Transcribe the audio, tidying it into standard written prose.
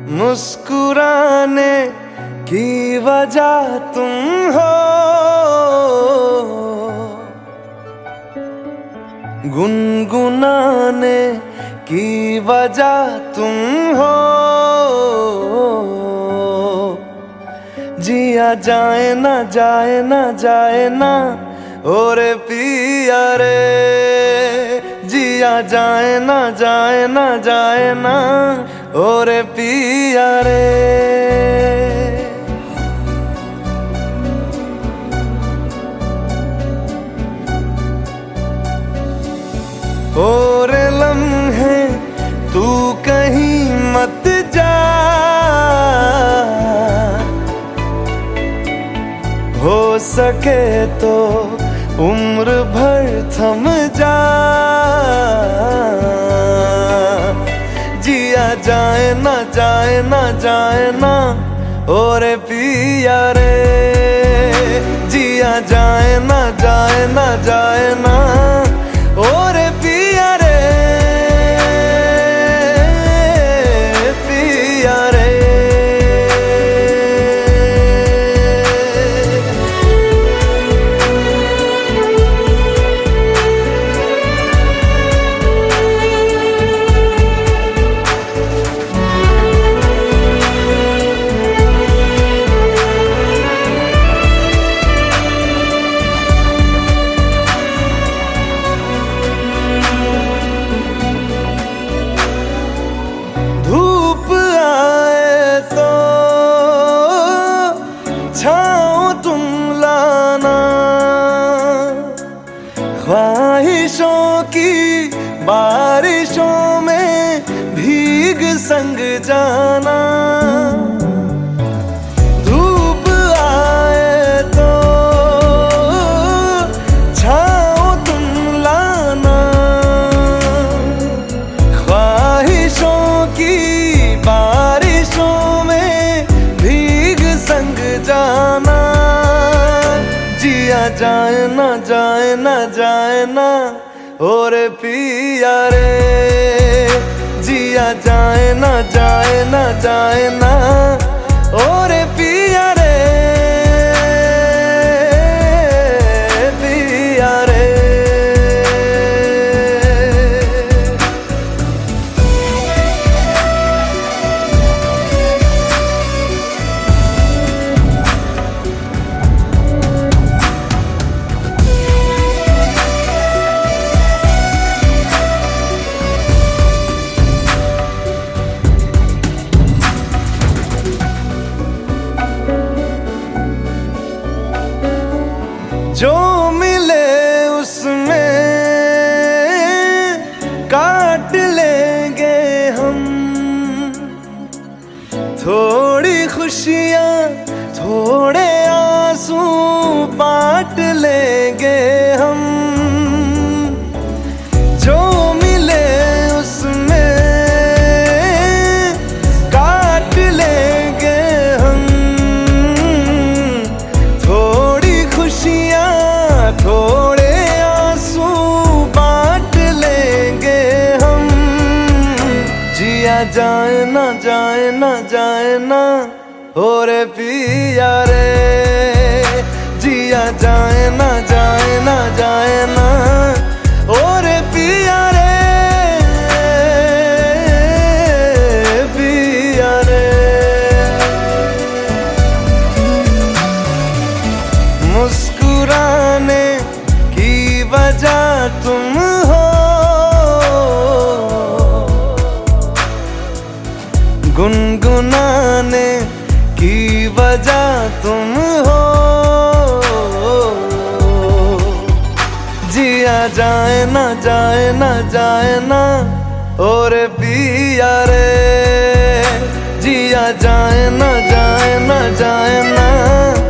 मुस्कुराने की वजह तुम हो, गुनगुनाने की वजह तुम हो। जिया जाए ना जाए ना जाए ना ओरे पिया रे, जिया जाए ना जाए ना जाए ना ओरे पिया रे। और लम्हे तू कहीं मत जा, हो सके तो उम्र भर थम जा। जिया जाए ना जाए ना जाए ना ओरे पिया रे, जिया जाए ना जाए ना जाए ना ओरे पिया रे, पिया रे। छाँव तुम लाना, ख्वाहिशों की बारिशों में भीग संग जाना। धूप आए तो छाँव तुम लाना, ख्वाहिशों की बारिशों में भीग संग जाना। जिया जाए ना जाए ना जाए ना ओरे पिया रे, जिया जाए ना जाए ना जाए ना ओरे पिया रे, पिया रे। जो मिले उसमें काट लेंगे हम, थोड़ी खुशियाँ थोड़े आंसू बांट लेंगे हम। जो मिले उसमें काट लेंगे हम, थोड़ी खुशियाँ थोड़े आंसू बांट लेंगे हम। जिया जाए ना जाए ना जाए ना ओरे पिया रे, जिया जाए ना जाए ना जाए ना ओरे पिया रे, पिया रे। मुस्कुराने की वजह तुम हो, गुनगुनाने की वजह तुम हो। जिया जाए ना जाए ना जाए ना ओरे पिया रे, जिया जाए ना जाए ना जाए ना